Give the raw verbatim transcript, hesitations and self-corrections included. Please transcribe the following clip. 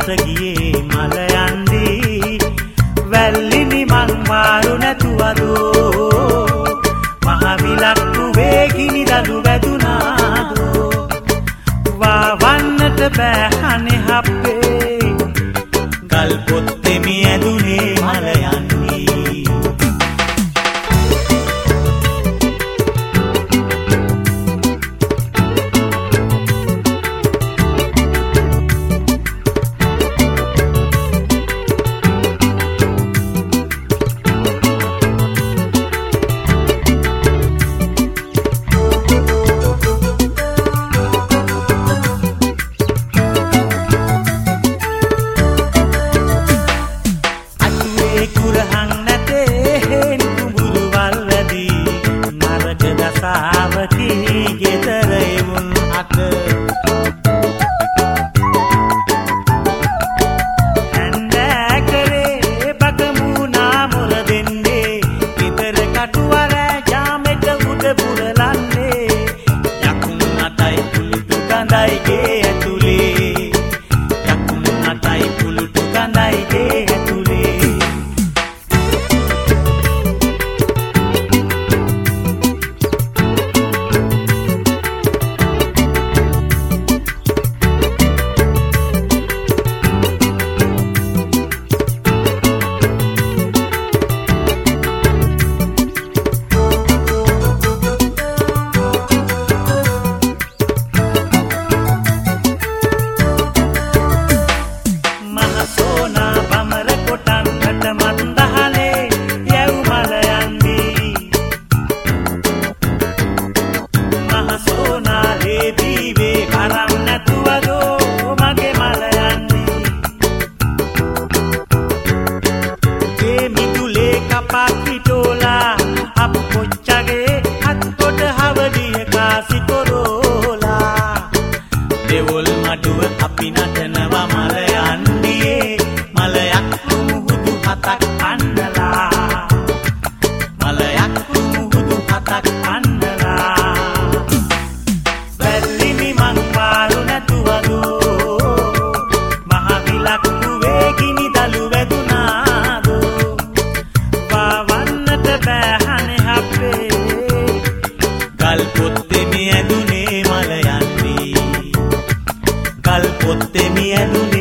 ගියේ මල යන්නේ වැල්ලිනි මං මාරු නැතුවදෝ මහ විලක්කු වේගිනි දලු වැදුනාදෝ වවන්නට බෑ අනේ හප්පේ ගල් පොත්තේ මි ඇදුනේ මල යන්නේ කුරහන් නැතේ කුඹුරු වල්වැදී නරක දසාවකි ගෙදර එමුන් අත ඇන්දෑ කරේ බකමුණා මොර දෙන්නේ ගෙදර කටුවර ජාමෙට උඩ පුරලන්නේ යකුන් අතයි පුලුටු කඳයි ගේ ඇතුලේ යකුන් අතයි පුලුටු කඳයි ගේ ඇතුලේ pakitola apu pochage hatkot havadiya kasi korola devol maduwa api natanawa mala yandiye malayak muhudu hatak annala malayak muhudu hatak annala වැල්ලිනි මං මාරු නැතුවදෝ මහ විලක්කු වේගිනි දලු වැදුනාදෝ ගල් පොත්තේ මි ඇදුනේ මල යන්නේ ගල් පොත්තේ මි ඇදුනේ